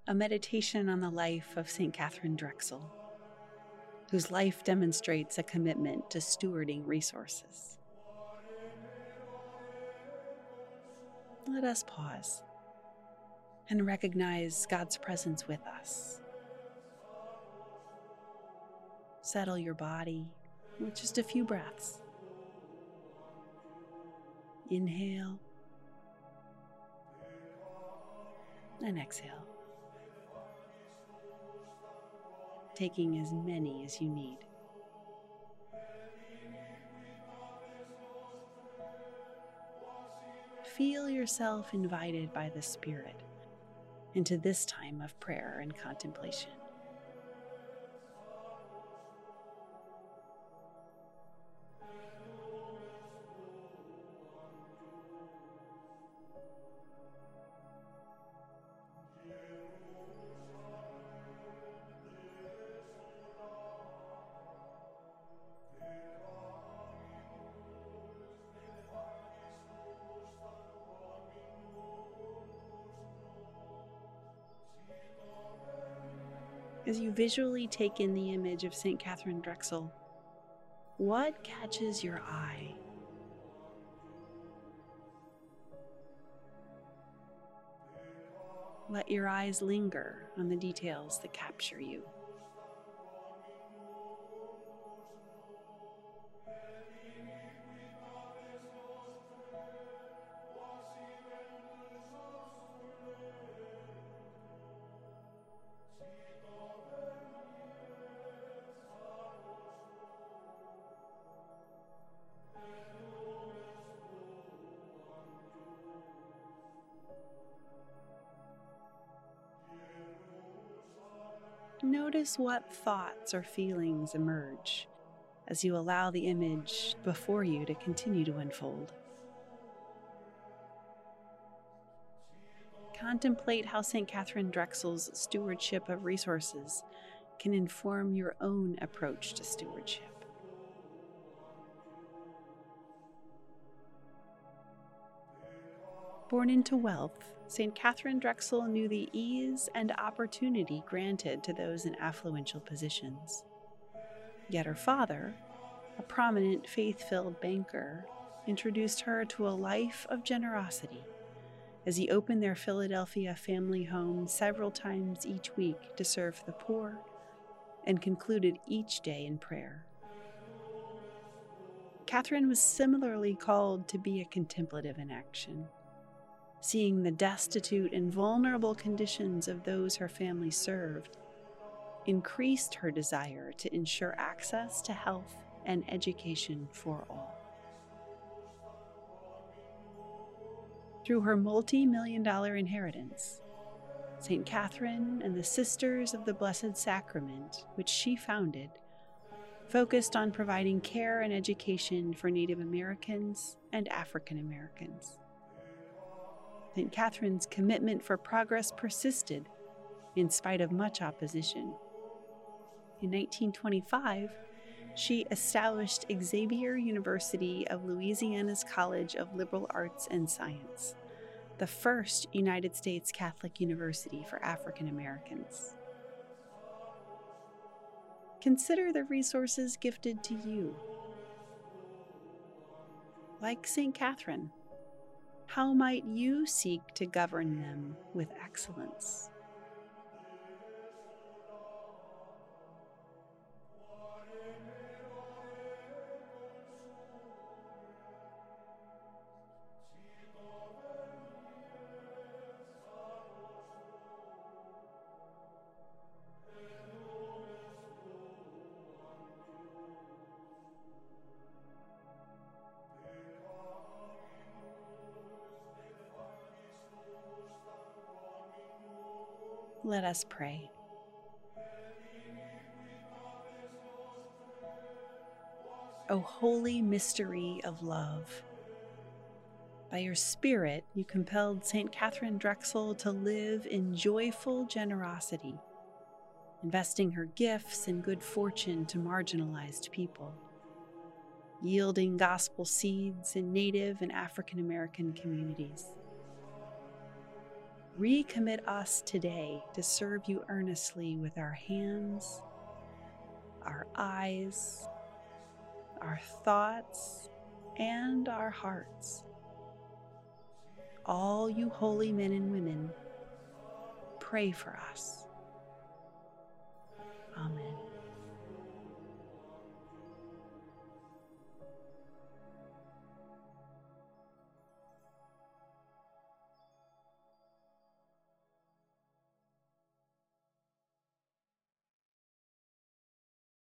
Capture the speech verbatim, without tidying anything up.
a meditation on the life of Saint Katharine Drexel, whose life demonstrates a commitment to stewarding resources. Let us pause and recognize God's presence with us. Settle your body with just a few breaths. Inhale and exhale, taking as many as you need. Feel yourself invited by the Spirit into this time of prayer and contemplation. As you visually take in the image of Saint Katharine Drexel, what catches your eye? Let your eyes linger on the details that capture you. Notice what thoughts or feelings emerge as you allow the image before you to continue to unfold. Contemplate how Saint Katharine Drexel's stewardship of resources can inform your own approach to stewardship. Born into wealth, Saint Katharine Drexel knew the ease and opportunity granted to those in affluential positions. Yet her father, a prominent faith-filled banker, introduced her to a life of generosity as he opened their Philadelphia family home several times each week to serve the poor and concluded each day in prayer. Katharine was similarly called to be a contemplative in action. Seeing the destitute and vulnerable conditions of those her family served increased her desire to ensure access to health and education for all. Through her multi-million dollar inheritance, Saint Katharine and the Sisters of the Blessed Sacrament, which she founded, focused on providing care and education for Native Americans and African Americans. Saint Katharine's commitment for progress persisted in spite of much opposition. In nineteen twenty-five, she established Xavier University of Louisiana's College of Liberal Arts and Science, the first United States Catholic university for African Americans. Consider the resources gifted to you. Like Saint Katharine, how might you seek to govern them with excellence? Let us pray. O holy mystery of love, by your Spirit you compelled Saint Katharine Drexel to live in joyful generosity, investing her gifts and good fortune to marginalized people, yielding gospel seeds in Native and African American communities. recommit us today to serve you earnestly with our hands, our eyes, our thoughts, and our hearts. All you holy men and women, pray for us.